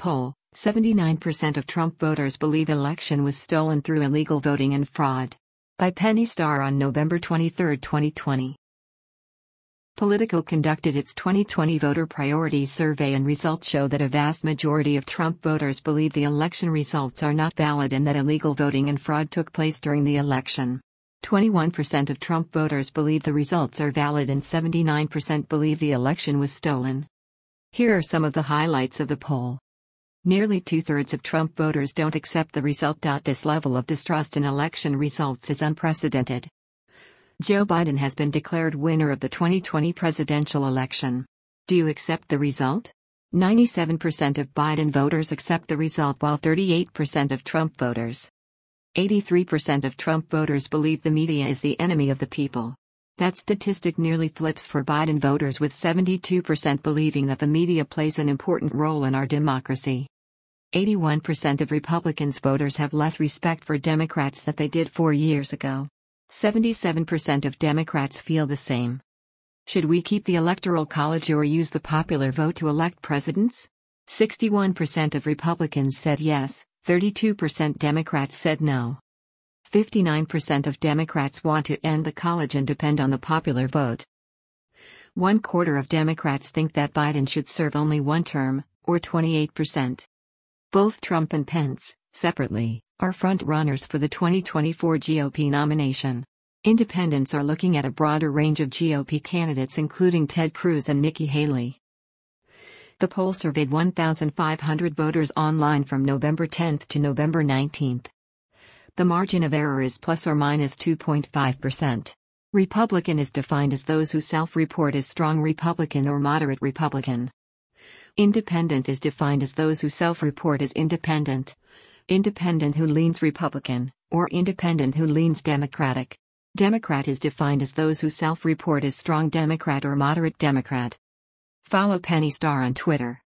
poll, 79% of Trump voters believe election was stolen through illegal voting and fraud. By Penny Starr on November 23, 2020. Politico conducted its 2020 voter priorities survey, and results show that a vast majority of Trump voters believe the election results are not valid and that illegal voting and fraud took place during the election. 21% of Trump voters believe the results are valid and 79% believe the election was stolen. Here are some of the highlights of the poll. Nearly two-thirds of Trump voters don't accept the result. This level of distrust in election results is unprecedented. Joe Biden has been declared winner of the 2020 presidential election. Do you accept the result? 97% of Biden voters accept the result, while 38% of Trump voters. 83% of Trump voters believe the media is the enemy of the people. That statistic nearly flips for Biden voters, with 72% believing that the media plays an important role in our democracy. 81% of Republicans voters have less respect for Democrats than they did 4 years ago. 77% of Democrats feel the same. Should we keep the Electoral College or use the popular vote to elect presidents? 61% of Republicans said yes, 32% Democrats said no. 59% of Democrats want to end the college and depend on the popular vote. 1/4 of Democrats think that Biden should serve only one term, or 28%. Both Trump and Pence, separately, are front-runners for the 2024 GOP nomination. Independents are looking at a broader range of GOP candidates, including Ted Cruz and Nikki Haley. The poll surveyed 1,500 voters online from November 10 to November 19. The margin of error is plus or minus 2.5%. Republican is defined as those who self-report as strong Republican or moderate Republican. Independent is defined as those who self-report as independent. Independent who leans Republican, or independent who leans Democratic. Democrat is defined as those who self-report as strong Democrat or moderate Democrat. Follow Penny Starr on Twitter.